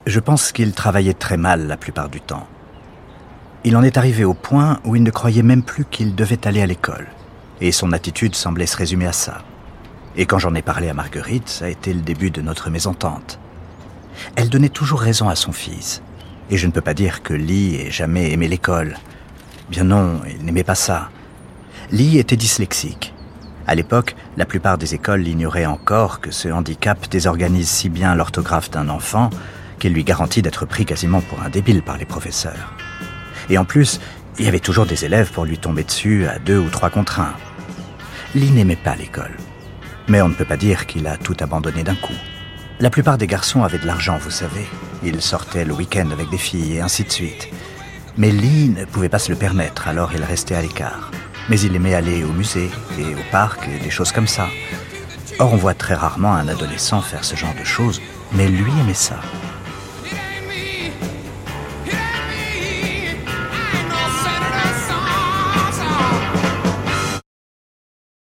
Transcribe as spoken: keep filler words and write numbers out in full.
Je pense qu'il travaillait très mal la plupart du temps. Il en est arrivé au point où il ne croyait même plus qu'il devait aller à l'école. Et son attitude semblait se résumer à ça. Et quand j'en ai parlé à Marguerite, ça a été le début de notre mésentente. Elle donnait toujours raison à son fils. Et je ne peux pas dire que Lee ait jamais aimé l'école. Bien non, il n'aimait pas ça. Lee était dyslexique. À l'époque, la plupart des écoles ignoraient encore que ce handicap désorganise si bien l'orthographe d'un enfant qu'il lui garantit d'être pris quasiment pour un débile par les professeurs. Et en plus, il y avait toujours des élèves pour lui tomber dessus à deux ou trois contre un. Lee n'aimait pas l'école. Mais on ne peut pas dire qu'il a tout abandonné d'un coup. La plupart des garçons avaient de l'argent, vous savez. Ils sortaient le week-end avec des filles et ainsi de suite. Mais Lee ne pouvait pas se le permettre, alors il restait à l'écart. Mais il aimait aller au musée et au parc et des choses comme ça. Or, on voit très rarement un adolescent faire ce genre de choses, mais lui aimait ça.